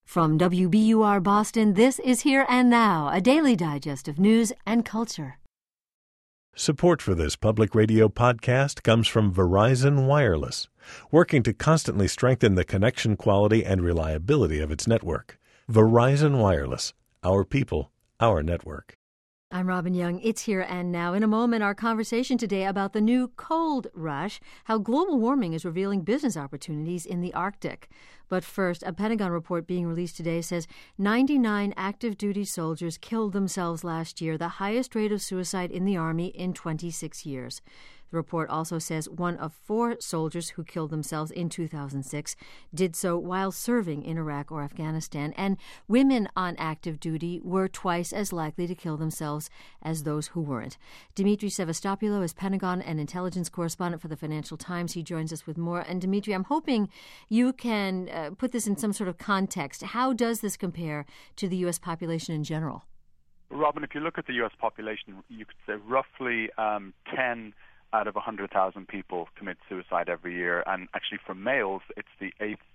From WBUR Boston, this is Here and Now, a daily digest of news and culture. Support for this public radio podcast comes from Verizon Wireless, working to constantly strengthen the connection quality and reliability of its network. Verizon Wireless, our people, our network. I'm Robin Young. It's Here and Now. In a moment, our conversation today about the new cold rush, how global warming is revealing business opportunities in the Arctic. But first, a Pentagon report being released today says 99 active duty soldiers killed themselves last year, the highest rate of suicide in the Army in 26 years. The report also says one of 4 soldiers who killed themselves in 2006 did so while serving in Iraq or Afghanistan, and women on active duty were twice as likely to kill themselves as those who weren't. Dimitri Sevastopoulos is Pentagon and intelligence correspondent for the Financial Times. He joins us with more. And Dimitri, I'm hoping you can put this in some sort of context. How does this compare to the U.S. population in general? Robin, if you look at the U.S. population, you could say roughly 10 out of 100,000 people commit suicide every year. And actually for males, it's the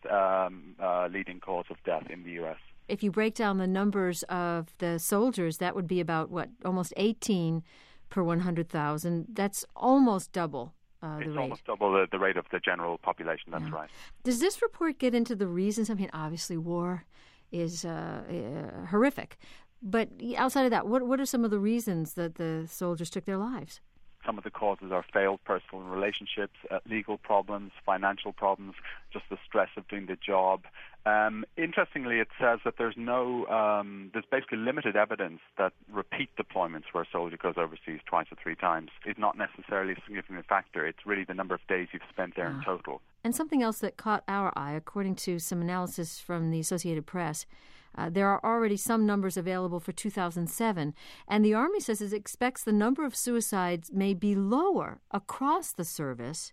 8th leading cause of death in the U.S. If you break down the numbers of the soldiers, that would be about, almost 18 per 100,000. That's almost double the rate. It's almost double the rate of the general population, that's right. Does this report get into the reasons? I mean, obviously war is horrific. But outside of that, what are some of the reasons that the soldiers took their lives? Some of the causes are failed personal relationships, legal problems, financial problems, just the stress of doing the job. Interestingly, it says that there's basically limited evidence that repeat deployments where a soldier goes overseas twice or 3 times is not necessarily a significant factor. It's really the number of days you've spent there in total. And something else that caught our eye, according to some analysis from the Associated Press, there are already some numbers available for 2007, and the Army says it expects the number of suicides may be lower across the service,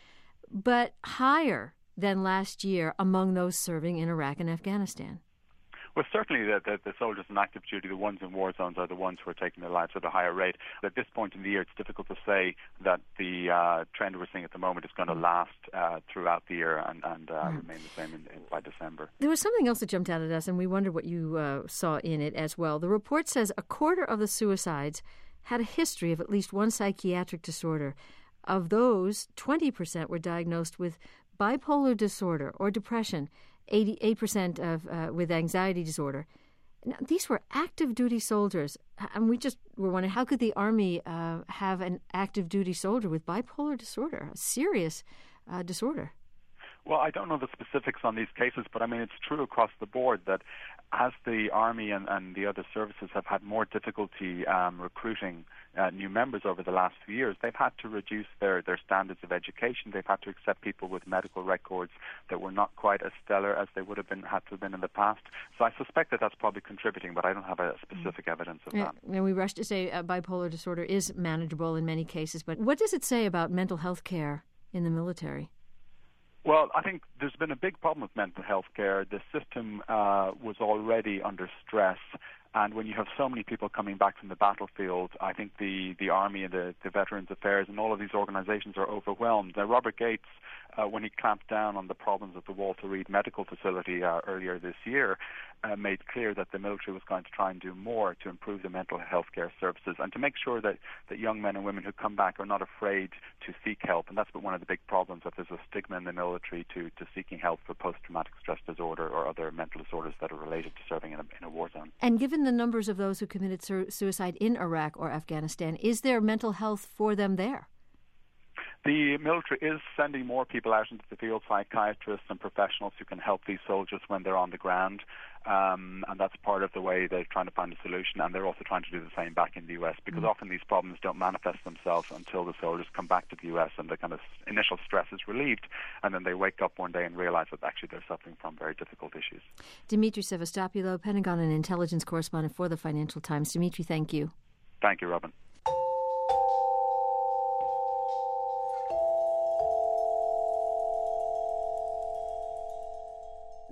but higher than last year among those serving in Iraq and Afghanistan. Well, certainly the soldiers in active duty, the ones in war zones, are the ones who are taking their lives at a higher rate. At this point in the year, it's difficult to say that the trend we're seeing at the moment is going to last throughout the year and remain the same by December. There was something else that jumped out at us, and we wondered what you saw in it as well. The report says a quarter of the suicides had a history of at least one psychiatric disorder. Of those, 20% were diagnosed with bipolar disorder or depression, 88% of with anxiety disorder. Now, these were active duty soldiers, and we just were wondering, how could the Army have an active duty soldier with bipolar disorder, a serious disorder? Well, I don't know the specifics on these cases, but I mean, it's true across the board that as the Army and the other services have had more difficulty recruiting new members over the last few years, they've had to reduce their standards of education. They've had to accept people with medical records that were not quite as stellar as they would have had to have been in the past. So I suspect that that's probably contributing, but I don't have a specific evidence of that. And we rush to say bipolar disorder is manageable in many cases, but what does it say about mental health care in the military? Well, I think there's been a big problem with mental health care. The system was already under stress, and when you have so many people coming back from the battlefield, I think the Army and the Veterans Affairs and all of these organizations are overwhelmed. Robert Gates, when he clamped down on the problems at the Walter Reed Medical Facility earlier this year, made clear that the military was going to try and do more to improve the mental health care services and to make sure that young men and women who come back are not afraid to seek help. And that's been one of the big problems, that there's a stigma in the military to seeking help for post-traumatic stress disorder or other mental disorders that are related to serving in a war zone. And given the numbers of those who committed suicide in Iraq or Afghanistan, is there mental health for them there? The military is sending more people out into the field, psychiatrists and professionals who can help these soldiers when they're on the ground. And that's part of the way they're trying to find a solution. And they're also trying to do the same back in the U.S. because often these problems don't manifest themselves until the soldiers come back to the U.S. and the kind of initial stress is relieved. And then they wake up one day and realize that actually they're suffering from very difficult issues. Dimitri Sevastopoulos, Pentagon and intelligence correspondent for the Financial Times. Dimitri, thank you. Thank you, Robin.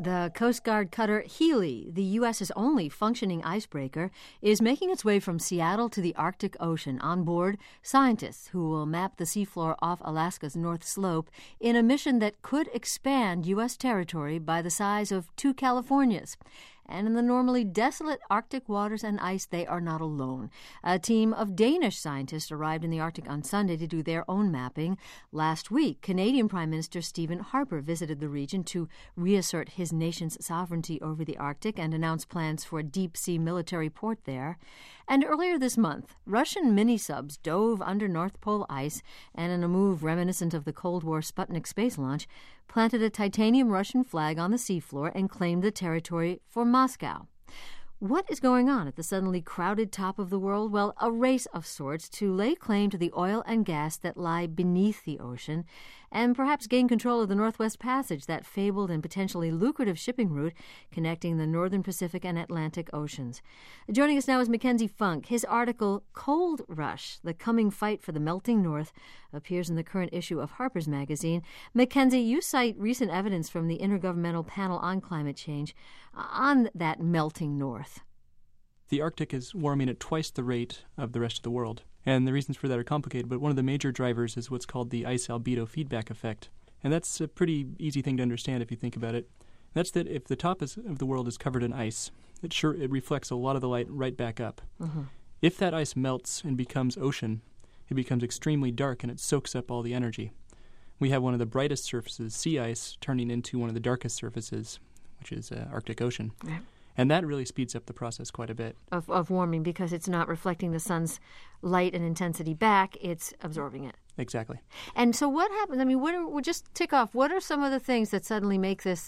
The Coast Guard cutter Healy, the U.S.'s only functioning icebreaker, is making its way from Seattle to the Arctic Ocean. On board, scientists who will map the seafloor off Alaska's North Slope in a mission that could expand U.S. territory by the size of 2 Californias. And in the normally desolate Arctic waters and ice, they are not alone. A team of Danish scientists arrived in the Arctic on Sunday to do their own mapping. Last week, Canadian Prime Minister Stephen Harper visited the region to reassert his nation's sovereignty over the Arctic and announce plans for a deep-sea military port there. And earlier this month, Russian mini-subs dove under North Pole ice and, in a move reminiscent of the Cold War Sputnik space launch, planted a titanium Russian flag on the seafloor and claimed the territory for Moscow. What is going on at the suddenly crowded top of the world? Well, a race of sorts to lay claim to the oil and gas that lie beneath the ocean and perhaps gain control of the Northwest Passage, that fabled and potentially lucrative shipping route connecting the Northern Pacific and Atlantic Oceans. Joining us now is Mackenzie Funk. His article, Cold Rush, The Coming Fight for the Melting North, appears in the current issue of Harper's Magazine. Mackenzie, you cite recent evidence from the Intergovernmental Panel on Climate Change on that melting North. The Arctic is warming at twice the rate of the rest of the world. And the reasons for that are complicated, but one of the major drivers is what's called the ice albedo feedback effect. And that's a pretty easy thing to understand if you think about it. That's that if the top of the world is covered in ice, it reflects a lot of the light right back up. Mm-hmm. If that ice melts and becomes ocean, it becomes extremely dark and it soaks up all the energy. We have one of the brightest surfaces, sea ice, turning into one of the darkest surfaces, which is Arctic Ocean. Yeah. And that really speeds up the process quite a bit. Of warming, because it's not reflecting the sun's light and intensity back, it's absorbing it. Exactly. And so what happens? I mean, we'll just tick off. What are some of the things that suddenly make this,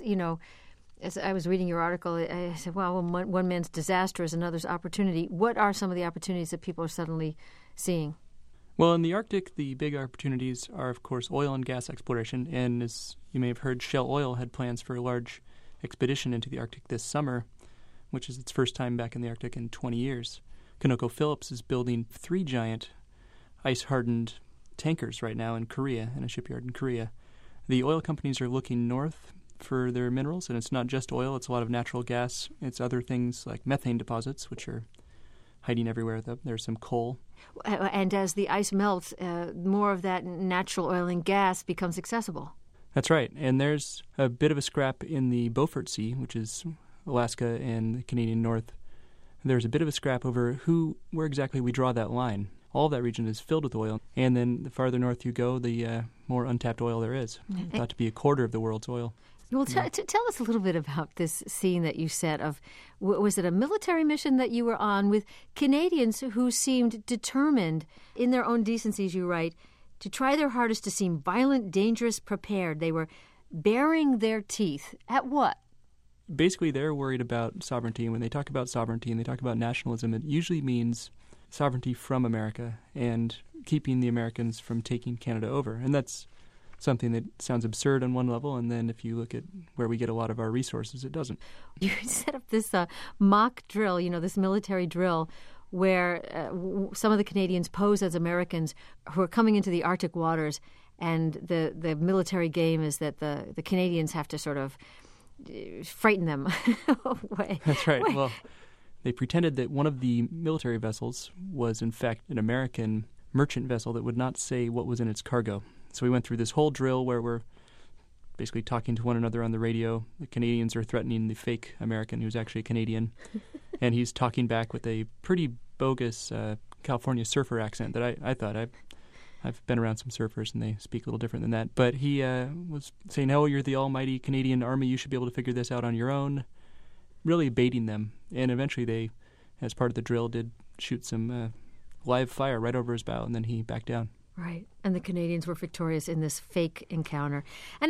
as I was reading your article, I said, well, one man's disaster is another's opportunity. What are some of the opportunities that people are suddenly seeing? Well, in the Arctic, the big opportunities are, of course, oil and gas exploration. And as you may have heard, Shell Oil had plans for a large expedition into the Arctic this summer, which is its first time back in the Arctic in 20 years. ConocoPhillips is building 3 giant ice-hardened tankers right now in Korea, in a shipyard in Korea. The oil companies are looking north for their minerals, and it's not just oil, it's a lot of natural gas. It's other things like methane deposits, which are hiding everywhere. There's some coal. And as the ice melts, more of that natural oil and gas becomes accessible. That's right, and there's a bit of a scrap in the Beaufort Sea, which is Alaska and the Canadian North. There's a bit of a scrap over where exactly we draw that line. All of that region is filled with oil, and then the farther north you go, the more untapped oil there is. Thought to be a quarter of the world's oil. Well, tell us a little bit about this scene that you set of, was it a military mission that you were on with Canadians who seemed determined in their own decencies, you write, to try their hardest to seem violent, dangerous, prepared. They were baring their teeth. At what? Basically, they're worried about sovereignty. And when they talk about sovereignty and they talk about nationalism, it usually means sovereignty from America and keeping the Americans from taking Canada over. And that's something that sounds absurd on one level, and then if you look at where we get a lot of our resources, it doesn't. You set up this mock drill, this military drill, where some of the Canadians pose as Americans who are coming into the Arctic waters, and the military game is that the Canadians have to sort of frighten them away. That's right. Well, they pretended that one of the military vessels was, in fact, an American merchant vessel that would not say what was in its cargo. So we went through this whole drill where we're basically talking to one another on the radio. The Canadians are threatening the fake American who's actually a Canadian, and he's talking back with a pretty bogus California surfer accent that I thought I've been around some surfers, and they speak a little different than that. But he was saying, oh, you're the almighty Canadian Army. You should be able to figure this out on your own, really baiting them. And eventually they, as part of the drill, did shoot some live fire right over his bow, and then he backed down. Right, and the Canadians were victorious in this fake encounter. And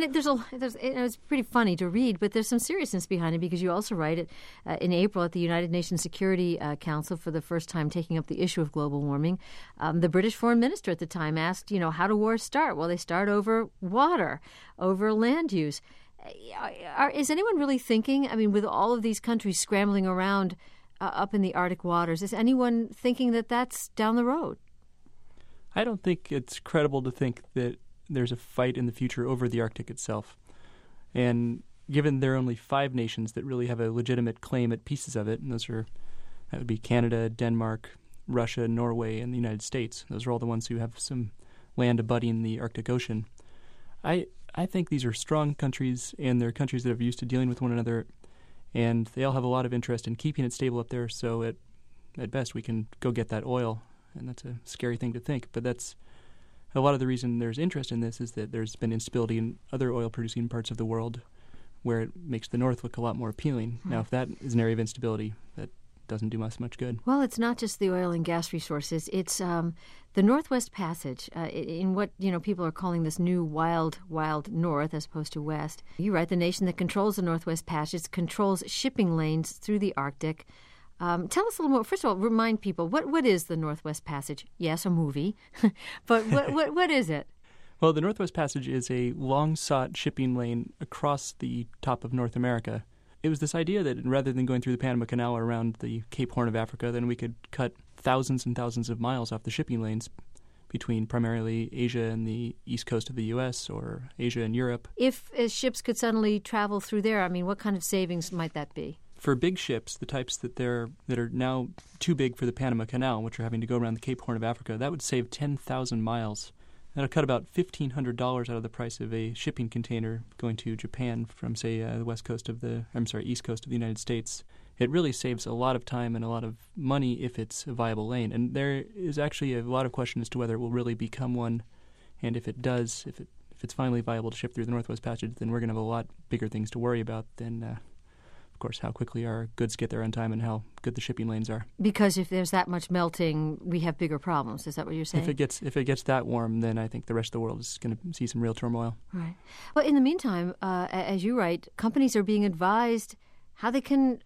it's pretty funny to read, but there's some seriousness behind it, because you also write it in April at the United Nations Security Council, for the first time taking up the issue of global warming. The British foreign minister at the time asked, how do wars start? Well, they start over water, over land use. Is anyone really thinking, with all of these countries scrambling around up in the Arctic waters, is anyone thinking that that's down the road? I don't think it's credible to think that there's a fight in the future over the Arctic itself. And given there are only 5 nations that really have a legitimate claim at pieces of it, and that would be Canada, Denmark, Russia, Norway, and the United States. Those are all the ones who have some land abutting the Arctic Ocean. I think these are strong countries, and they're countries that are used to dealing with one another, and they all have a lot of interest in keeping it stable up there, so at best we can go get that oil, and that's a scary thing to think, but that's a lot of the reason there's interest in this is that there's been instability in other oil-producing parts of the world where it makes the North look a lot more appealing. Now, if that is an area of instability, that doesn't do us much good. Well, it's not just the oil and gas resources. It's the Northwest Passage, in what people are calling this new wild north as opposed to west. You write, the nation that controls the Northwest Passage controls shipping lanes through the Arctic. Tell us a little more. First of all, remind people, what is the Northwest Passage? Yes, a movie, but what is it? Well, the Northwest Passage is a long-sought shipping lane across the top of North America. It was this idea that rather than going through the Panama Canal or around the Cape Horn of Africa, then we could cut thousands and thousands of miles off the shipping lanes between primarily Asia and the east coast of the U.S. or Asia and Europe. If ships could suddenly travel through there, what kind of savings might that be? For big ships, the types that are now too big for the Panama Canal, which are having to go around the Cape Horn of Africa, that would save 10,000 miles. That'll cut about $1,500 out of the price of a shipping container going to Japan from, say, the east coast of the United States. It really saves a lot of time and a lot of money if it's a viable lane. And there is actually a lot of question as to whether it will really become one. And if it does, if it's finally viable to ship through the Northwest Passage, then we're going to have a lot bigger things to worry about than, of course, how quickly our goods get there on time and how good the shipping lanes are. Because if there's that much melting, we have bigger problems. Is that what you're saying? If it gets that warm, then I think the rest of the world is going to see some real turmoil. Right. Well, in the meantime, as you write, companies are being advised how they can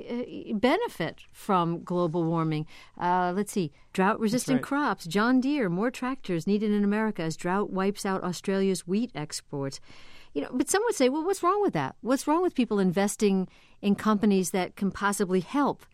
benefit from global warming. Let's see. Drought-resistant crops, John Deere, more tractors needed in America as drought wipes out Australia's wheat exports. But some would say, well, what's wrong with that? What's wrong with people investing in companies that can possibly help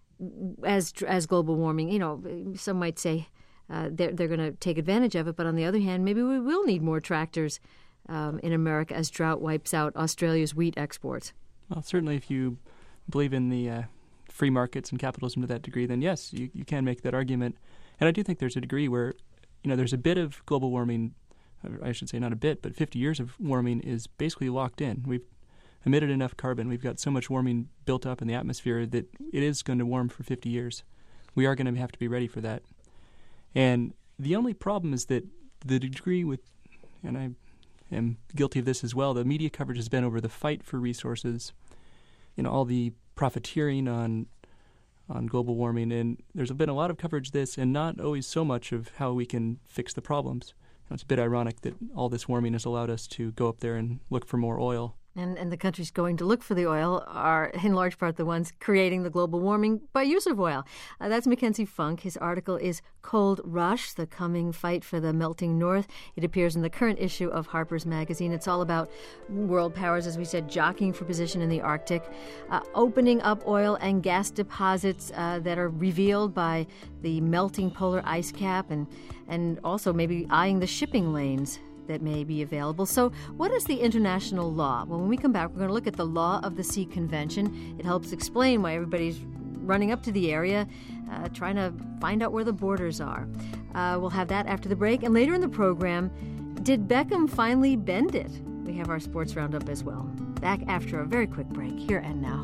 as global warming? Some might say they're going to take advantage of it, but on the other hand, maybe we will need more tractors in America as drought wipes out Australia's wheat exports. Well, certainly if you believe in the free markets and capitalism to that degree, then yes, you can make that argument. And I do think there's a degree where, there's a bit of global warming. I should say not a bit, but 50 years of warming is basically locked in. We've emitted enough carbon. We've got so much warming built up in the atmosphere that it is going to warm for 50 years. We are going to have to be ready for that. And the only problem is that the degree and I am guilty of this as well, the media coverage has been over the fight for resources, all the profiteering on global warming. And there's been a lot of coverage of this and not always so much of how we can fix the problems. It's a bit ironic that all this warming has allowed us to go up there and look for more oil. And the countries going to look for the oil are, in large part, the ones creating the global warming by use of oil. That's Mackenzie Funk. His article is Cold Rush, The Coming Fight for the Melting North. It appears in the current issue of Harper's Magazine. It's all about world powers, as we said, jockeying for position in the Arctic, opening up oil and gas deposits that are revealed by the melting polar ice cap, and also maybe eyeing the shipping lanes that may be available. So what is the international law? Well, when we come back, we're going to look at the Law of the Sea Convention. It helps explain why everybody's running up to the area, trying to find out where the borders are. We'll have that after the break. And later in the program, did Beckham finally bend it? We have our sports roundup as well. Back after a very quick break, here and now.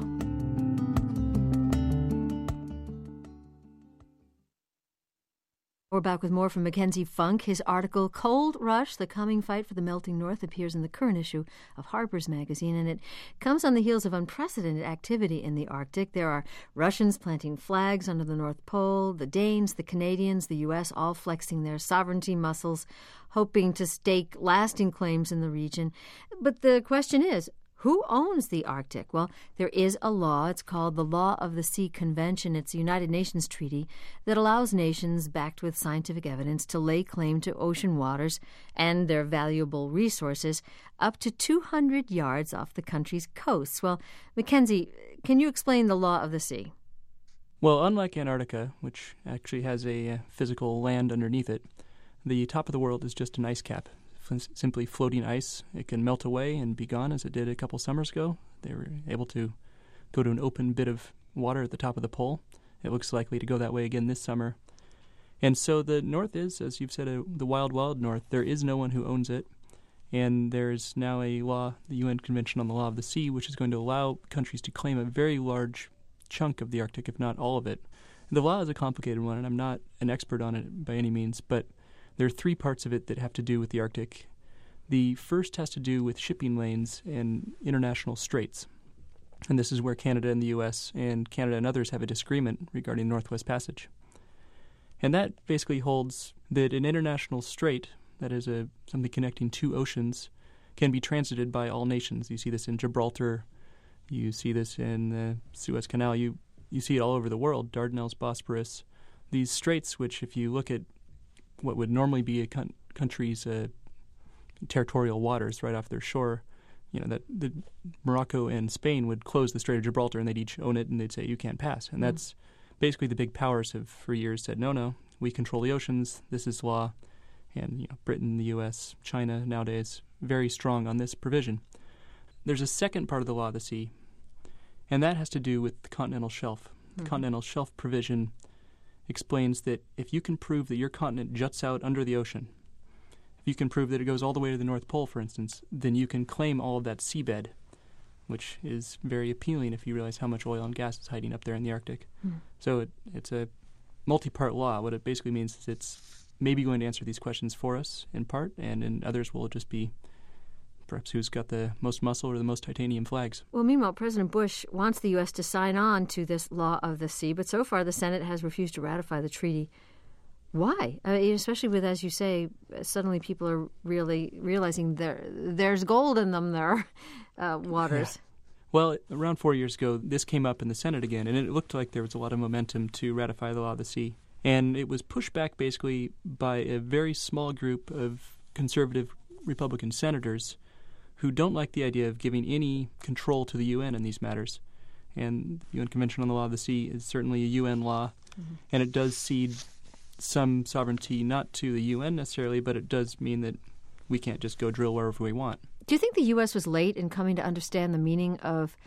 We're back with more from Mackenzie Funk. His article, Cold Rush, The Coming Fight for the Melting North, appears in the current issue of Harper's Magazine, and it comes on the heels of unprecedented activity in the Arctic. There are Russians planting flags under the North Pole, the Danes, the Canadians, the U.S., all flexing their sovereignty muscles, hoping to stake lasting claims in the region. But the question is, who owns the Arctic? Well, there is a law. It's called the Law of the Sea Convention. It's a United Nations treaty that allows nations backed with scientific evidence to lay claim to ocean waters and their valuable resources up to 200 yards off the country's coasts. Well, Mackenzie, can you explain the Law of the Sea? Well, unlike Antarctica, which actually has a physical land underneath it, the top of the world is just an ice cap, simply floating ice. It can melt away and be gone, as it did a couple summers ago. They were able to go to an open bit of water at the top of the pole. It looks likely to go that way again this summer. And so the North is, as you've said, the wild, wild North. There is no one who owns it. And there's now a law, the UN Convention on the Law of the Sea, which is going to allow countries to claim a very large chunk of the Arctic, if not all of it. The law is a complicated one, and I'm not an expert on it by any means, but there are three parts of it that have to do with the Arctic. The first has to do with shipping lanes and international straits. And this is where Canada and the U.S. and Canada and others have a disagreement regarding Northwest Passage. And that basically holds that an international strait, that is something connecting two oceans, can be transited by all nations. You see this in Gibraltar. You see this in the Suez Canal. You see it all over the world, Dardanelles, Bosporus. These straits, which if you look at what would normally be a country's territorial waters right off their shore, that the Morocco and Spain would close the Strait of Gibraltar and they'd each own it and they'd say, you can't pass. And that's basically the big powers have for years said, no, we control the oceans, this is law. And Britain, the U.S., China nowadays, very strong on this provision. There's a second part of the law of the sea, and that has to do with the continental shelf. The continental shelf provision explains that if you can prove that your continent juts out under the ocean, if you can prove that it goes all the way to the North Pole, for instance, then you can claim all of that seabed, which is very appealing if you realize how much oil and gas is hiding up there in the Arctic. So it's a multi-part law. What it basically means is it's maybe going to answer these questions for us in part, and in others will just be perhaps who's got the most muscle or the most titanium flags. Well, meanwhile, President Bush wants the U.S. to sign on to this law of the sea, but so far the Senate has refused to ratify the treaty. Why? Especially with, as you say, suddenly people are really realizing there's gold in them, their waters. Yeah. Well, around 4 years ago, this came up in the Senate again, and it looked like there was a lot of momentum to ratify the law of the sea. And it was pushed back basically by a very small group of conservative Republican senators who don't like the idea of giving any control to the UN in these matters. And the UN Convention on the Law of the Sea is certainly a UN law, and it does cede some sovereignty not to the UN necessarily, but it does mean that we can't just go drill wherever we want. Do you think the U.S. was late in coming to understand the meaning of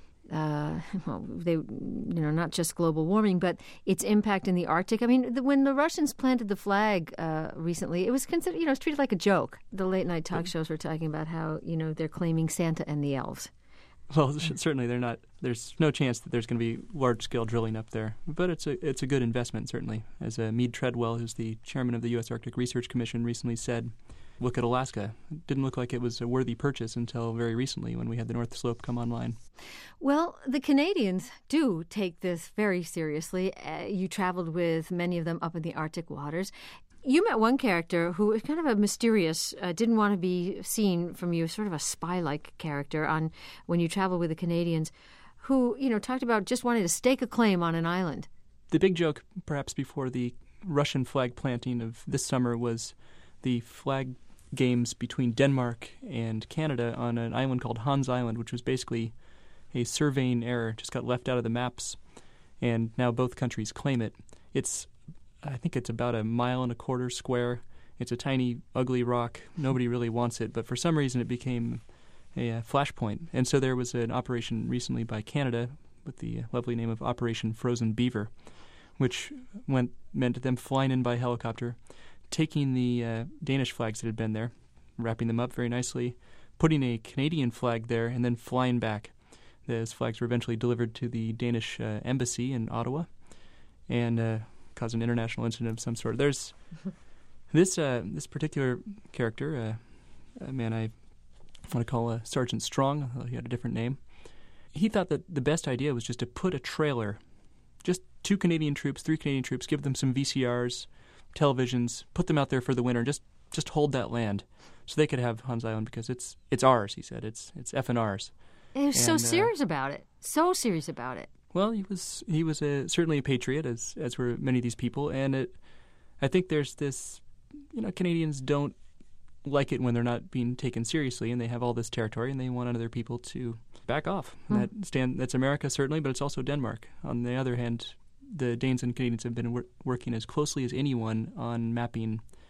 not just global warming, but its impact in the Arctic? I mean, when the Russians planted the flag recently, it was considered, it was treated like a joke. The late night talk shows were talking about how, they're claiming Santa and the elves. Well, certainly they're not. There's no chance that there's going to be large-scale drilling up there. But it's a good investment, certainly. As Meade Treadwell, who's the chairman of the U.S. Arctic Research Commission, recently said, look at Alaska. It didn't look like it was a worthy purchase until very recently when we had the North Slope come online. Well, the Canadians do take this very seriously. You traveled with many of them up in the Arctic waters. You met one character who was kind of a mysterious, didn't want to be seen from you, sort of a spy-like character when you traveled with the Canadians, who, talked about just wanting to stake a claim on an island. The big joke, perhaps before the Russian flag planting of this summer, was the flag games between Denmark and Canada on an island called Hans Island, which was basically a surveying error, just got left out of the maps, and now both countries claim it. I think it's about 1.25 miles square. It's a tiny, ugly rock. Nobody really wants it, but for some reason it became a flashpoint. And so there was an operation recently by Canada with the lovely name of Operation Frozen Beaver, which meant them flying in by helicopter, taking the Danish flags that had been there, wrapping them up very nicely, putting a Canadian flag there, and then flying back. Those flags were eventually delivered to the Danish embassy in Ottawa and caused an international incident of some sort. There's this particular character, a man I want to call Sergeant Strong, although he had a different name. He thought that the best idea was just to put a trailer, just 2 Canadian troops, 3 Canadian troops, give them some VCRs, televisions, put them out there for the winter, just hold that land so they could have Hans Island because it's ours, he said. It's effing ours. He was so serious about it. So serious about it. Well, he was certainly a patriot, as were many of these people, and I think there's this, Canadians don't like it when they're not being taken seriously, and they have all this territory, and they want other people to back off. That's America, certainly, but it's also Denmark. On the other hand, the Danes and Canadians have been working as closely as anyone on mapping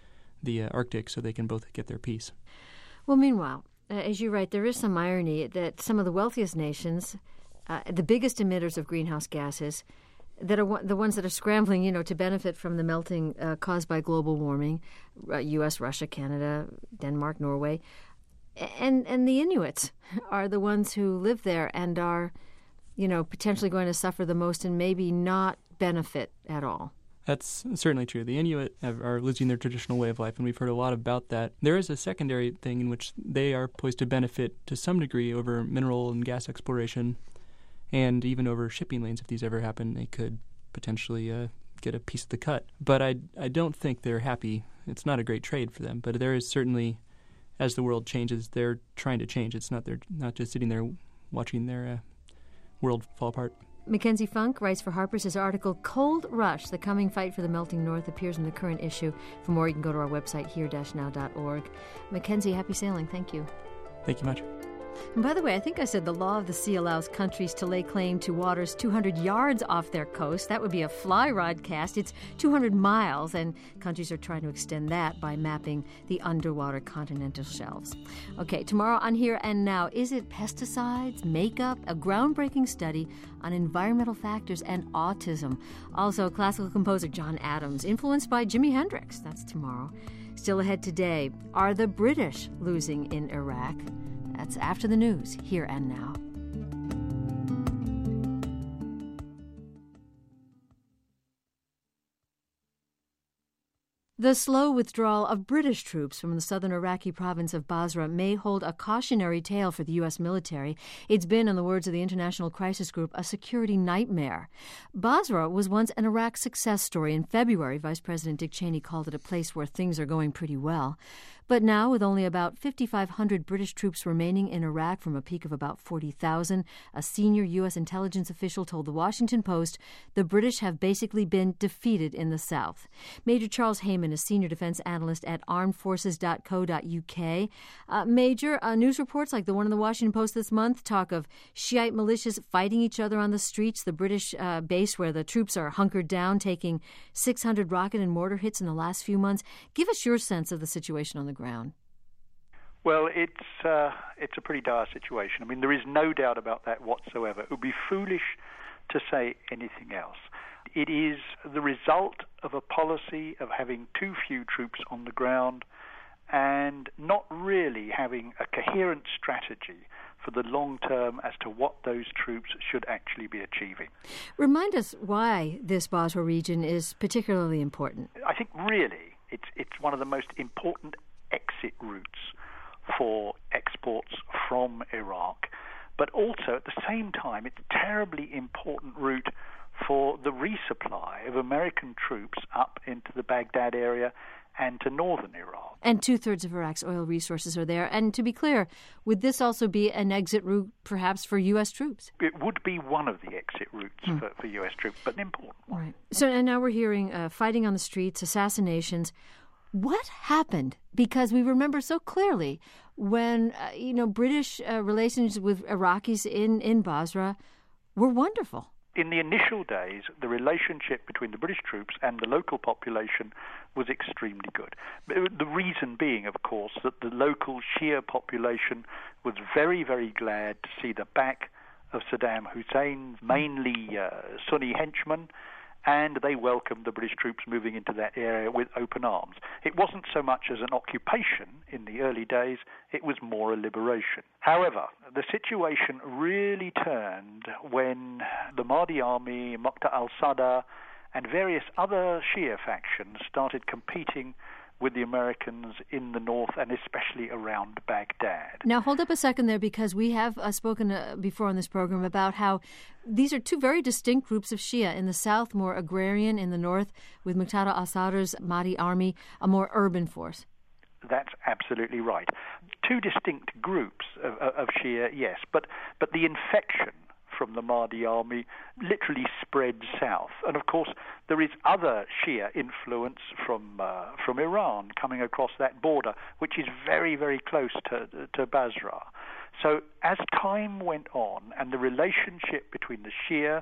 the Arctic so they can both get their peace. Well, meanwhile, as you write, there is some irony that some of the wealthiest nations, the biggest emitters of greenhouse gases, that are the ones that are scrambling, to benefit from the melting caused by global warming, U.S., Russia, Canada, Denmark, Norway, and the Inuits are the ones who live there and are, potentially going to suffer the most and maybe not benefit at all. That's certainly true. The Inuit are losing their traditional way of life, and we've heard a lot about that. There is a secondary thing in which they are poised to benefit to some degree over mineral and gas exploration, and even over shipping lanes. If these ever happen, they could potentially get a piece of the cut. But I don't think they're happy. It's not a great trade for them. But there is certainly, as the world changes, they're trying to change. They're not just sitting there watching their world fall apart. Mackenzie Funk writes for Harper's. His article, Cold Rush, The Coming Fight for the Melting North, appears in the current issue. For more, you can go to our website, here-now.org. Mackenzie, happy sailing. Thank you. Thank you much. And by the way, I think I said the law of the sea allows countries to lay claim to waters 200 yards off their coast. That would be a fly rod cast. It's 200 miles, and countries are trying to extend that by mapping the underwater continental shelves. Okay, tomorrow on Here and Now, is it pesticides, makeup, a groundbreaking study on environmental factors and autism? Also, classical composer John Adams, influenced by Jimi Hendrix. That's tomorrow. Still ahead today, are the British losing in Iraq? That's after the news, Here and Now. The slow withdrawal of British troops from the southern Iraqi province of Basra may hold a cautionary tale for the U.S. military. It's been, in the words of the International Crisis Group, a security nightmare. Basra was once an Iraq success story. In February, Vice President Dick Cheney called it a place where things are going pretty well. But now, with only about 5,500 British troops remaining in Iraq from a peak of about 40,000, a senior U.S. intelligence official told the Washington Post the British have basically been defeated in the south. Major Charles Heyman is senior defense analyst at armedforces.co.uk. Major, news reports like the one in the Washington Post this month talk of Shiite militias fighting each other on the streets, the British base where the troops are hunkered down, taking 600 rocket and mortar hits in the last few months. Give us your sense of the situation on the ground. Well, it's a pretty dire situation. I mean, there is no doubt about that whatsoever. It would be foolish to say anything else. It is the result of a policy of having too few troops on the ground and not really having a coherent strategy for the long term as to what those troops should actually be achieving. Remind us why this Basra region is particularly important. I think really it's one of the most important exit routes for exports from Iraq, but also at the same time it's a terribly important route for the resupply of American troops up into the Baghdad area and to northern Iraq. And 2/3 of Iraq's oil resources are there. And to be clear, would this also be an exit route perhaps for U.S. troops? It would be one of the exit routes for U.S. troops, but an important one. Right. So and now we're hearing fighting on the streets, assassinations. What happened? Because we remember so clearly when, British relations with Iraqis in Basra were wonderful. In the initial days, the relationship between the British troops and the local population was extremely good. The reason being, of course, that the local Shia population was very, very glad to see the back of Saddam Hussein's mainly Sunni henchmen, and they welcomed the British troops moving into that area with open arms. It wasn't so much as an occupation in the early days, it was more a liberation. However, the situation really turned when the Mahdi army, Muqtada al-Sadr, and various other Shia factions started competing with the Americans in the north and especially around Baghdad. Now, hold up a second there, because we have spoken before on this program about how these are two very distinct groups of Shia. In the south, more agrarian; in the north, with Muqtada al-Sadr's Mahdi army, a more urban force. That's absolutely right. Two distinct groups of Shia, yes, but the infection from the Mahdi army literally spread south. And of course, there is other Shia influence from Iran coming across that border, which is very, very close to Basra. So as time went on and the relationship between the Shia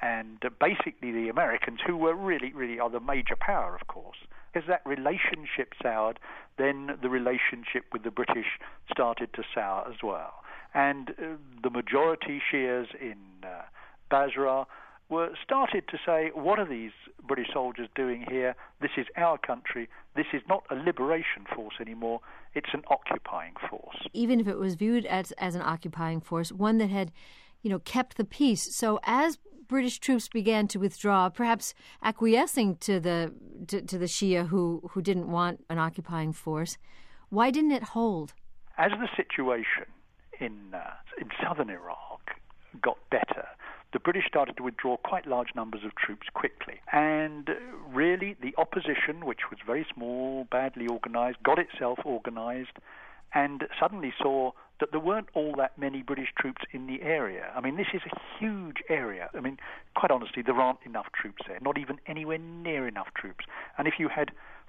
and basically the Americans, who were really are the major power, of course. As that relationship soured, then the relationship with the British started to sour as well. And the majority Shias in Basra were started to say, what are these British soldiers doing here? This is our country. This is not a liberation force anymore. It's an occupying force. Even if it was viewed as an occupying force, one that had, kept the peace. So as British troops began to withdraw, perhaps acquiescing to the Shia who didn't want an occupying force, why didn't it hold? As the situation in southern Iraq got better, the British started to withdraw quite large numbers of troops quickly. And really, the opposition, which was very small, badly organized, got itself organized and suddenly saw that there weren't all that many British troops in the area. I mean, this is a huge area. I mean, quite honestly, there aren't enough troops there, not even anywhere near enough troops. And if you had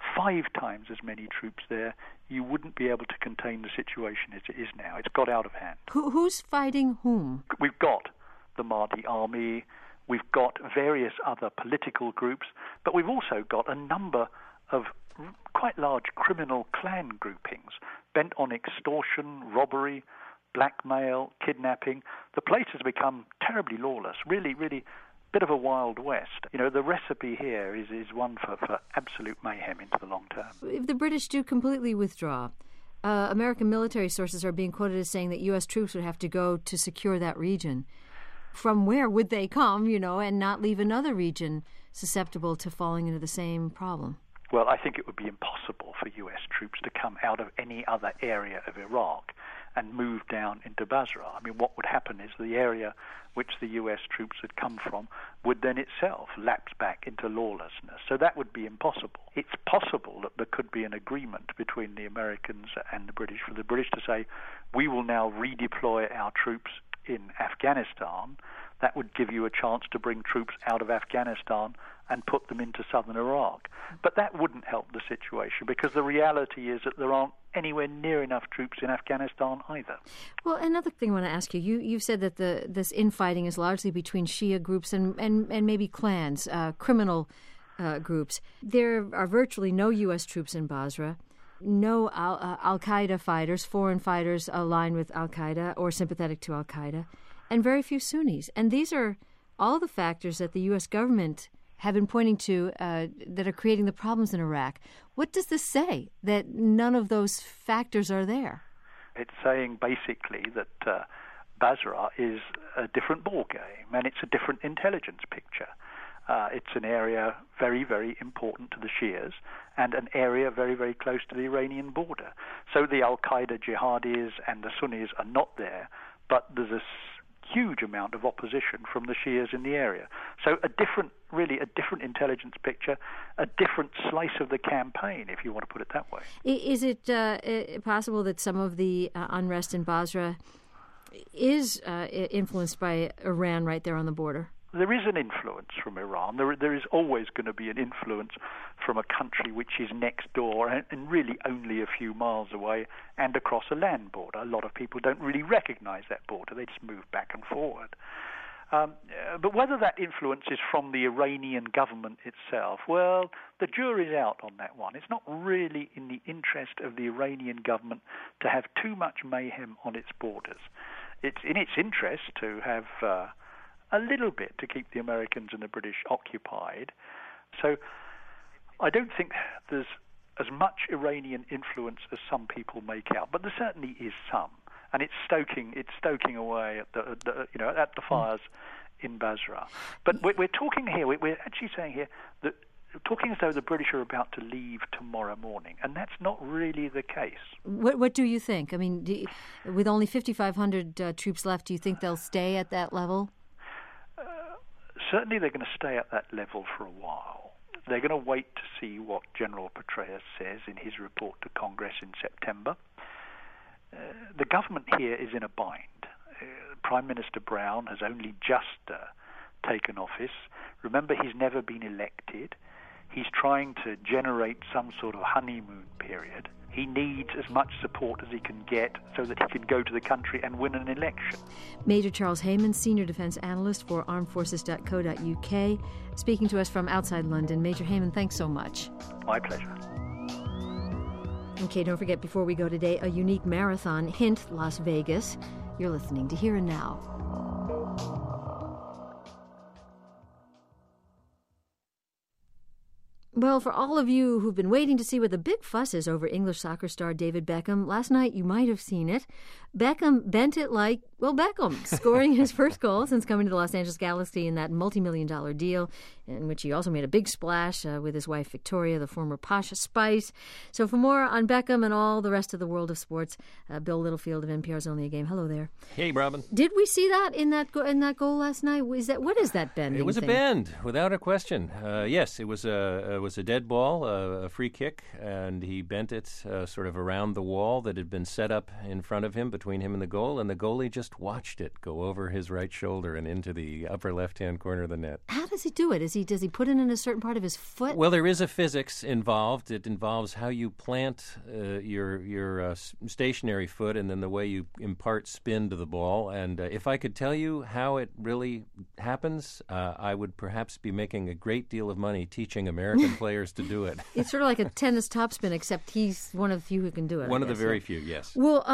5 times as many troops there, you wouldn't be able to contain the situation as it is now. It's got out of hand. Who's fighting whom? We've got the Mahdi army, we've got various other political groups, but we've also got a number of quite large criminal clan groupings bent on extortion, robbery, blackmail, kidnapping. The place has become terribly lawless, really bit of a Wild West. The recipe here is one for absolute mayhem into the long term. If the British do completely withdraw, American military sources are being quoted as saying that U.S. troops would have to go to secure that region. From where would they come, and not leave another region susceptible to falling into the same problem? Well, I think it would be impossible for U.S. troops to come out of any other area of Iraq and move down into Basra. I mean, what would happen is the area which the U.S. troops had come from would then itself lapse back into lawlessness. So that would be impossible. It's possible that there could be an agreement between the Americans and the British, for the British to say, we will now redeploy our troops in Afghanistan. That would give you a chance to bring troops out of Afghanistan and put them into southern Iraq. But that wouldn't help the situation, because the reality is that there aren't anywhere near enough troops in Afghanistan either. Well, another thing I want to ask you, you've said that this infighting is largely between Shia groups and maybe clans, criminal groups. There are virtually no U.S. troops in Basra, no Al-Qaeda fighters, foreign fighters aligned with Al-Qaeda or sympathetic to Al-Qaeda, and very few Sunnis. And these are all the factors that the U.S. government have been pointing to that are creating the problems in Iraq. What does this say, that none of those factors are there? It's saying basically that Basra is a different ballgame, and it's a different intelligence picture. It's an area very, very important to the Shias and an area very, very close to the Iranian border. So the Al-Qaeda jihadis and the Sunnis are not there, but there's a huge amount of opposition from the Shias in the area. So a different intelligence picture, a different slice of the campaign, if you want to put it that way. Is it possible that some of the unrest in Basra is influenced by Iran right there on the border? There is an influence from Iran. There is always going to be an influence from a country which is next door and really only a few miles away and across a land border. A lot of people don't really recognize that border. They just move back and forward. But whether that influence is from the Iranian government itself, well, the jury's out on that one. It's not really in the interest of the Iranian government to have too much mayhem on its borders. It's in its interest to have a little bit to keep the Americans and the British occupied. So I don't think there's as much Iranian influence as some people make out, but there certainly is some, and it's stoking away at the fires in Basra. But we're talking here. We're actually saying here that talking as though the British are about to leave tomorrow morning, and that's not really the case. What do you think? I mean, with only 5,500 troops left, do you think they'll stay at that level? Certainly they're going to stay at that level for a while. They're going to wait to see what General Petraeus says in his report to Congress in September. The government here is in a bind. Prime Minister Brown has only just taken office. Remember, he's never been elected. He's trying to generate some sort of honeymoon period. He needs as much support as he can get so that he can go to the country and win an election. Major Charles Hayman, Senior Defense Analyst for armedforces.co.uk, speaking to us from outside London. Major Hayman, thanks so much. My pleasure. Okay, don't forget, before we go today, a unique marathon, hint, Las Vegas. You're listening to Here and Now. Well, for all of you who've been waiting to see what the big fuss is over English soccer star David Beckham, last night you might have seen it. Beckham bent it like, well, Beckham, scoring his first goal since coming to the Los Angeles Galaxy in that multi-million-dollar deal, in which he also made a big splash with his wife Victoria, the former Pasha Spice. So for more on Beckham and all the rest of the world of sports, Bill Littlefield of NPR's Only a Game. Hello there. Hey, Robin. Did we see that in that goal last night? What is that bending It was thing? a bend, without a question. Yes, it was a dead ball, a free kick, and he bent it sort of around the wall that had been set up in front of him, between him and the goal, and the goalie just watched it go over his right shoulder and into the upper left-hand corner of the net. How does he do it? Does he put it in a certain part of his foot? Well, there is a physics involved. It involves how you plant your stationary foot and then the way you impart spin to the ball. And if I could tell you how it really happens, I would perhaps be making a great deal of money teaching American players to do it. It's sort of like a tennis topspin, except he's one of the few who can do it. One of the very few, yes. Well,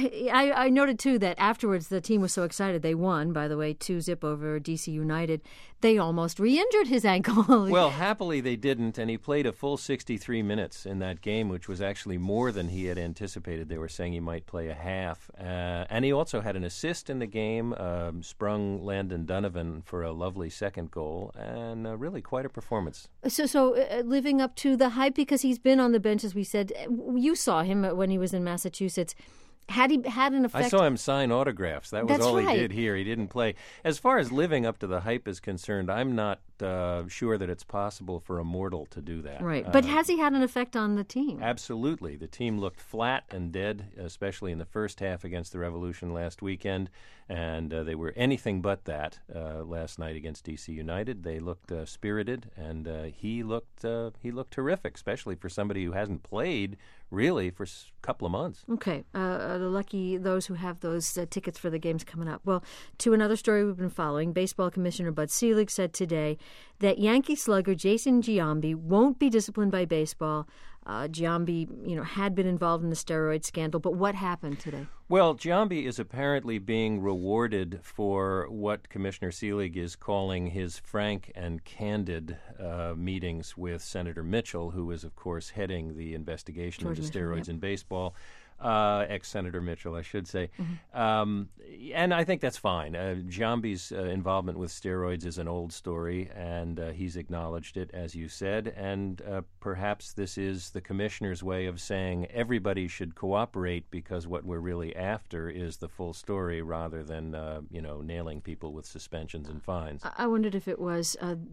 I noted, too, that afterwards the team was so excited. They won, by the way, 2-0 over DC United. They almost re-injured his ankle. Well, happily they didn't, and he played a full 63 minutes in that game, which was actually more than he had anticipated. They were saying he might play a half. And he also had an assist in the game, sprung Landon Donovan for a lovely second goal, and really quite a performance. So living up to the hype, because he's been on the bench, as we said. You saw him when he was in Massachusetts. Had he had an effect? I saw him sign autographs. That was That's all right. he did here. He didn't play. As far as living up to the hype is concerned, I'm not sure that it's possible for a mortal to do that. Right. But has he had an effect on the team? Absolutely. The team looked flat and dead, especially in the first half against the Revolution last weekend, and they were anything but that last night against DC United. They looked spirited, and he looked terrific, especially for somebody who hasn't played really for a couple of months. Okay. The lucky those who have those tickets for the games coming up. Well, to another story we've been following, Baseball Commissioner Bud Selig said today that Yankee slugger Jason Giambi won't be disciplined by baseball. Giambi, had been involved in the steroid scandal, but what happened today? Well, Giambi is apparently being rewarded for what Commissioner Selig is calling his frank and candid meetings with Senator Mitchell, who is, of course, heading the investigation into steroids in baseball. Ex-Senator Mitchell, I should say. Mm-hmm. And I think that's fine. Giambi's involvement with steroids is an old story, and he's acknowledged it, as you said. And perhaps this is the commissioner's way of saying everybody should cooperate, because what we're really after is the full story rather than, nailing people with suspensions and fines. I wondered if it was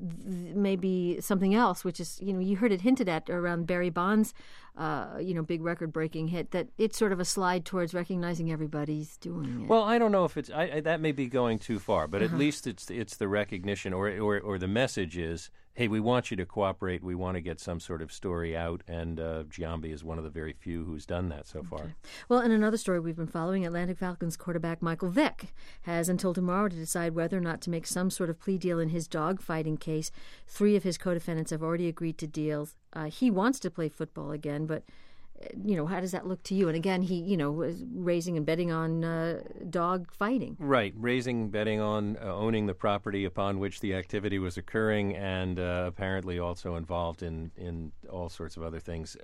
maybe something else, which is, you heard it hinted at around Barry Bonds' big record-breaking hit, that it's sort of a slide towards recognizing everybody's doing it. Well, I don't know if it's that may be going too far, but at least it's the recognition, or the message is, hey, we want you to cooperate. We want to get some sort of story out, and Giambi is one of the very few who's done that so far. Well, in another story we've been following, Atlantic Falcons quarterback Michael Vick has until tomorrow to decide whether or not to make some sort of plea deal in his dogfighting case. 3 of his co-defendants have already agreed to deals. He wants to play football again, but how does that look to you? And again, he, was raising and betting on dog fighting. Right, raising, betting on owning the property upon which the activity was occurring, and apparently also involved in all sorts of other things.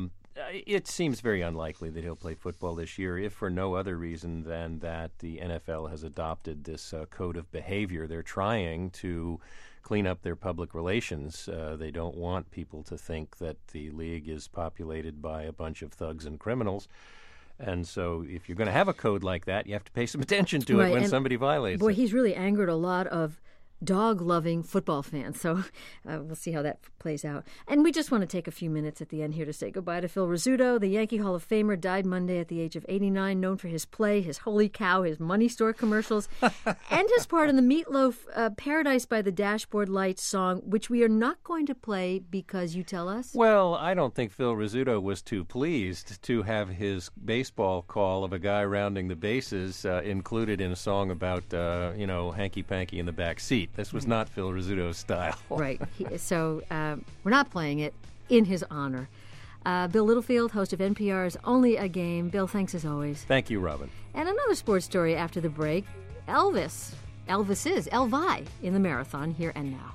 It seems very unlikely that he'll play football this year, if for no other reason than that the NFL has adopted this code of behavior. They're trying to clean up their public relations. They don't want people to think that the league is populated by a bunch of thugs and criminals. And so if you're going to have a code like that, you have to pay some attention to it when somebody violates it. Boy, he's really angered a lot of dog-loving football fans. So we'll see how that plays out. And we just want to take a few minutes at the end here to say goodbye to Phil Rizzuto. The Yankee Hall of Famer died Monday at the age of 89, known for his play, his Holy Cow, his Money Store commercials, and his part in the Meatloaf Paradise by the Dashboard Lights song, which we are not going to play because you tell us. Well, I don't think Phil Rizzuto was too pleased to have his baseball call of a guy rounding the bases included in a song about, hanky-panky in the back seat. This was not Phil Rizzuto's style. Right. So we're not playing it in his honor. Bill Littlefield, host of NPR's Only a Game. Bill, thanks as always. Thank you, Robin. And another sports story after the break. Elvis is Elvi in the marathon, Here and Now.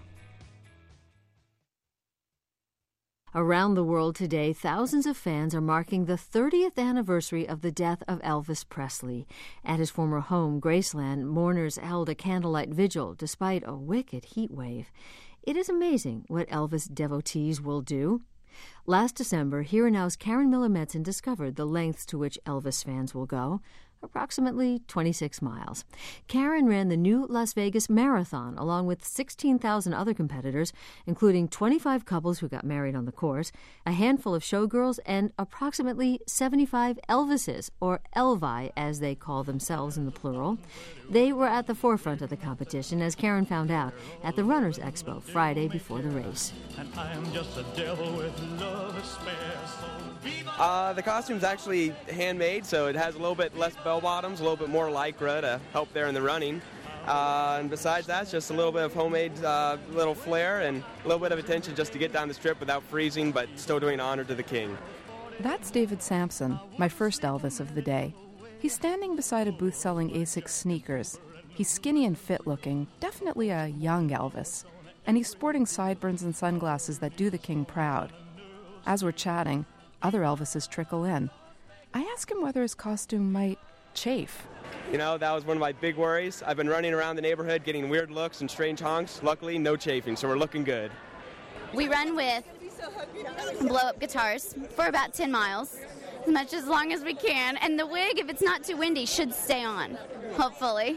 Around the world today, thousands of fans are marking the 30th anniversary of the death of Elvis Presley. At his former home, Graceland, mourners held a candlelight vigil despite a wicked heat wave. It is amazing what Elvis devotees will do. Last December, Here and Now's Karen Miller-Metzen discovered the lengths to which Elvis fans will go. Approximately 26 miles. Karen ran the new Las Vegas Marathon along with 16,000 other competitors, including 25 couples who got married on the course, a handful of showgirls, and approximately 75 Elvises, or Elvi as they call themselves in the plural. They were at the forefront of the competition, as Karen found out at the Runners Expo Friday before the race. And I am just a devil with love to spare, so the costume's actually handmade, so it has a little bit less bell bottoms, a little bit more lycra to help there in the running. And besides that, it's just a little bit of homemade little flair and a little bit of attention just to get down the strip without freezing, but still doing honor to the king. That's David Sampson, my first Elvis of the day. He's standing beside a booth selling Asics sneakers. He's skinny and fit-looking, definitely a young Elvis. And he's sporting sideburns and sunglasses that do the king proud. As we're chatting, other Elvises trickle in. I ask him whether his costume might chafe. You know, that was one of my big worries. I've been running around the neighborhood getting weird looks and strange honks. Luckily, no chafing, so we're looking good. We run with blow-up guitars for about 10 miles, as long as we can. And the wig, if it's not too windy, should stay on, hopefully.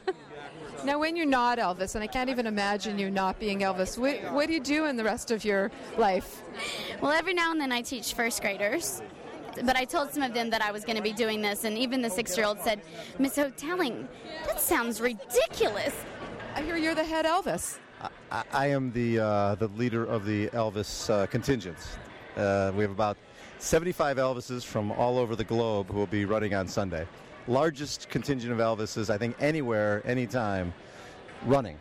Now, when you're not Elvis, and I can't even imagine you not being Elvis, what do you do in the rest of your life? Well, every now and then I teach first graders, but I told some of them that I was going to be doing this, and even the 6-year-old said, Miss Hotelling, that sounds ridiculous. I hear you're the head Elvis. I am the leader of the Elvis contingents. We have about 75 Elvises from all over the globe who will be running on Sunday. Largest contingent of Elvises, I think, anywhere, anytime, running.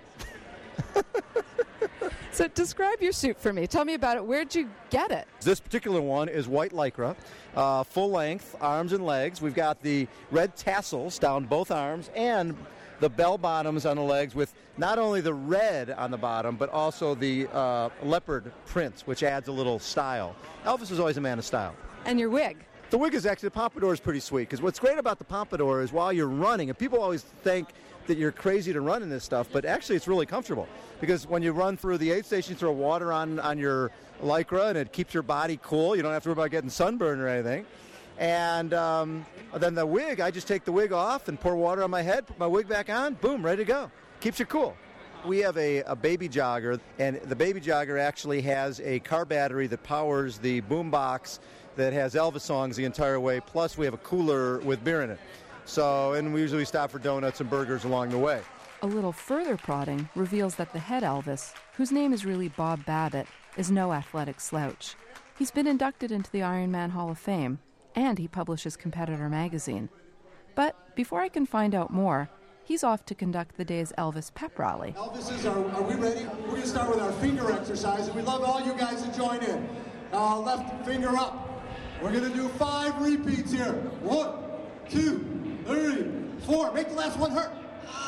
So describe your suit for me. Tell me about it. Where'd you get it? This particular one is white lycra, full length, arms and legs. We've got the red tassels down both arms and the bell bottoms on the legs with not only the red on the bottom, but also the leopard prints, which adds a little style. Elvis was always a man of style. And your wig? The wig is actually, the pompadour is pretty sweet, because what's great about the pompadour is while you're running, and people always think that you're crazy to run in this stuff, but actually it's really comfortable, because when you run through the aid station, you throw water on your lycra, and it keeps your body cool. You don't have to worry about getting sunburned or anything. And then the wig, I just take the wig off and pour water on my head, put my wig back on, boom, ready to go. Keeps you cool. We have a baby jogger, and the baby jogger actually has a car battery that powers the boom box that has Elvis songs the entire way, plus we have a cooler with beer in it. So, and we usually stop for donuts and burgers along the way. A little further prodding reveals that the head Elvis, whose name is really Bob Babbitt, is no athletic slouch. He's been inducted into the Iron Man Hall of Fame, and he publishes Competitor magazine. But before I can find out more, he's off to conduct the day's Elvis pep rally. Elvises, are we ready? We're going to start with our finger exercise, and we'd love all you guys to join in. Left finger up. We're going to do 5 repeats here. 1, 2, 3, 4. Make the last one hurt.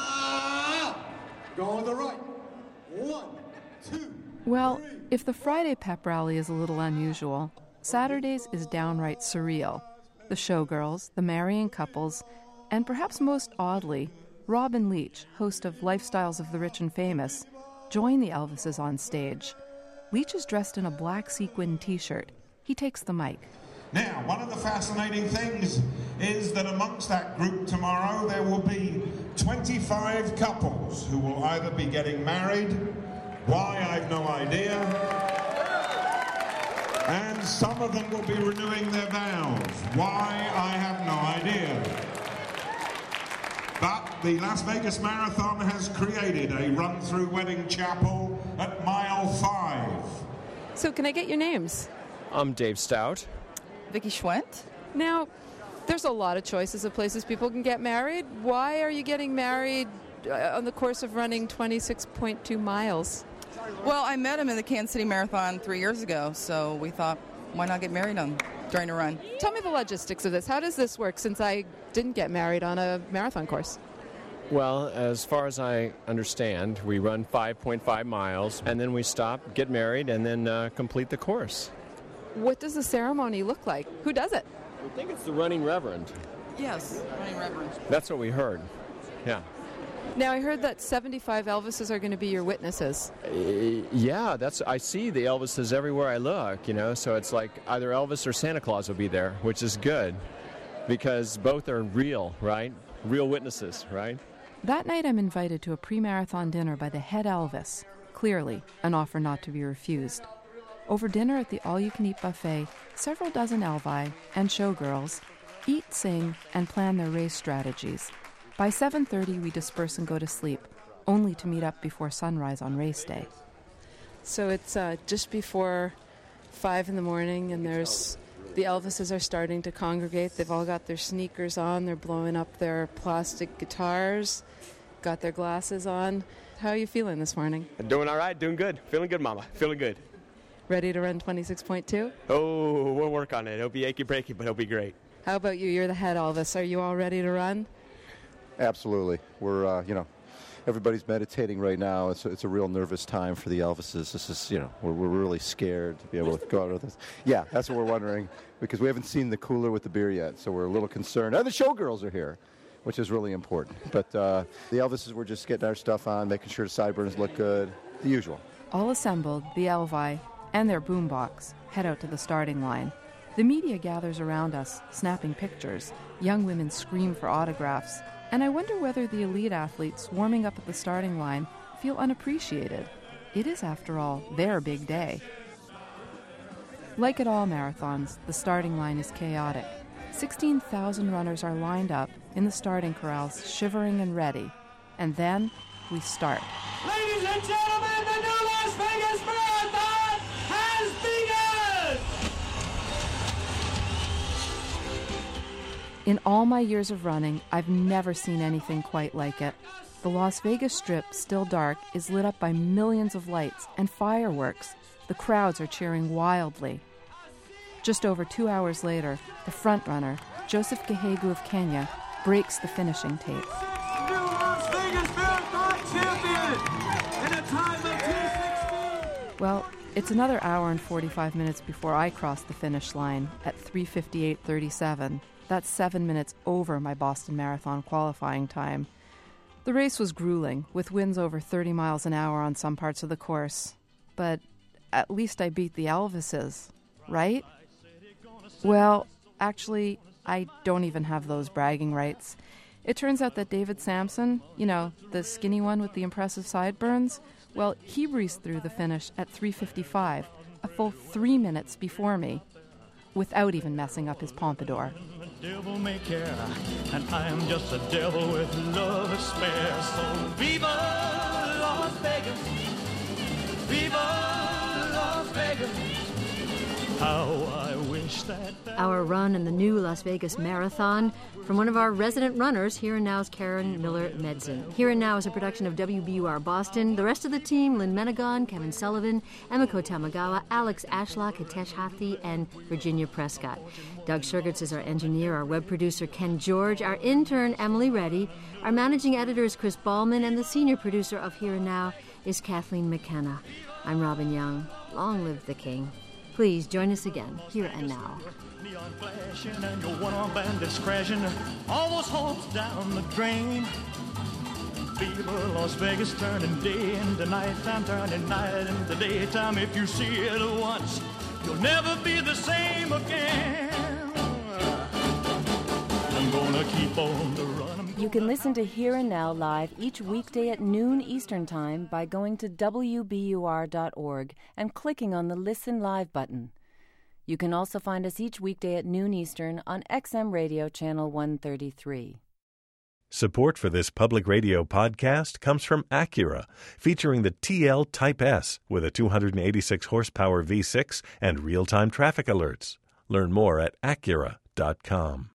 Go on the right. 1, 2. Well, 3. if the Friday pep rally is a little unusual, Saturdays is downright surreal. The showgirls, the marrying couples, and perhaps most oddly, Robin Leach, host of Lifestyles of the Rich and Famous, join the Elvises on stage. Leach is dressed in a black sequin T-shirt. He takes the mic. Now, one of the fascinating things is that amongst that group tomorrow there will be 25 couples who will either be getting married, why I've no idea, and some of them will be renewing their vows, why I have no idea. But the Las Vegas Marathon has created a run-through wedding chapel at mile 5. So can I get your names? I'm Dave Stout. Vicky Schwent. Now, there's a lot of choices of places people can get married. Why are you getting married on the course of running 26.2 miles? Well, I met him in the Kansas City Marathon 3 years ago, so we thought, why not get married during a run? Tell me the logistics of this. How does this work, since I didn't get married on a marathon course? Well, as far as I understand, we run 5.5 miles, and then we stop, get married, and then complete the course. What does the ceremony look like? Who does it? I think it's the running reverend. Yes, running reverend. That's what we heard. Yeah. Now, I heard that 75 Elvises are going to be your witnesses. Yeah, I see the Elvises everywhere I look, so it's like either Elvis or Santa Claus will be there, which is good, because both are real, right? Real witnesses, right? That night I'm invited to a pre-marathon dinner by the head Elvis. Clearly, an offer not to be refused. Over dinner at the all-you-can-eat buffet, several dozen Elvi and showgirls eat, sing, and plan their race strategies. By 7:30, we disperse and go to sleep, only to meet up before sunrise on race day. So it's just before 5 in the morning, and the Elvises are starting to congregate. They've all got their sneakers on. They're blowing up their plastic guitars, got their glasses on. How are you feeling this morning? Doing all right, doing good. Feeling good, Mama. Feeling good. Ready to run 26.2? Oh, we'll work on it. It'll be achy-breaky, but it'll be great. How about you? You're the head Elvis. Are you all ready to run? Absolutely. We're, everybody's meditating right now. It's a real nervous time for the Elvises. This is, we're really scared to be able to go out of this. Yeah, that's what we're wondering, because we haven't seen the cooler with the beer yet, so we're a little concerned. And the showgirls are here, which is really important. But the Elvises, we're just getting our stuff on, making sure the sideburns look good, the usual. All assembled, the Elvi and their boombox head out to the starting line. The media gathers around us, snapping pictures. Young women scream for autographs. And I wonder whether the elite athletes warming up at the starting line feel unappreciated. It is, after all, their big day. Like at all marathons, the starting line is chaotic. 16,000 runners are lined up in the starting corrals, shivering and ready. And then we start. Ladies and gentlemen, the new Las Vegas Marathon has begun! In all my years of running, I've never seen anything quite like it. The Las Vegas Strip, still dark, is lit up by millions of lights and fireworks. The crowds are cheering wildly. Just over 2 hours later, the front runner, Joseph Gahegu of Kenya, breaks the finishing tape. New Las Vegas Marathon champion in a time of 2:16. Well, it's another hour and 45 minutes before I cross the finish line at 3:58:37. That's 7 minutes over my Boston Marathon qualifying time. The race was grueling, with winds over 30 miles an hour on some parts of the course. But at least I beat the Elvises, right? Well, actually, I don't even have those bragging rights. It turns out that David Sampson, the skinny one with the impressive sideburns, well, he breezed through the finish at 3:55, a full 3 minutes before me, without even messing up his pompadour. Devil may care, and I am just a devil with love to spare. So viva Las Vegas, viva Las Vegas. How I wish that Our run in the new Las Vegas Marathon from one of our resident runners, Here and Now's Karen Miller-Medson. Here and Now is a production of WBUR Boston. The rest of the team, Lynn Menegon, Kevin Sullivan, Emiko Tamagawa, Alex Ashlock, Hitesh Hathi, and Virginia Prescott. Doug Shergertz is our engineer, our web producer, Ken George, our intern, Emily Reddy, our managing editor is Chris Ballman, and the senior producer of Here and Now is Kathleen McKenna. I'm Robin Young. Long live the King. Please join us again, Here and Now. neon flashing and your one-arm bandits crashing, all those hopes down the drain. Viva Las Vegas, turning day into nighttime, turning night into daytime. If you see it once, you'll never be the same again. I'm gonna keep on the run. You can listen to Here and Now live each weekday at noon Eastern Time by going to WBUR.org and clicking on the Listen Live button. You can also find us each weekday at noon Eastern on XM Radio Channel 133. Support for this public radio podcast comes from Acura, featuring the TL Type S with a 286 horsepower V6 and real-time traffic alerts. Learn more at Acura.com.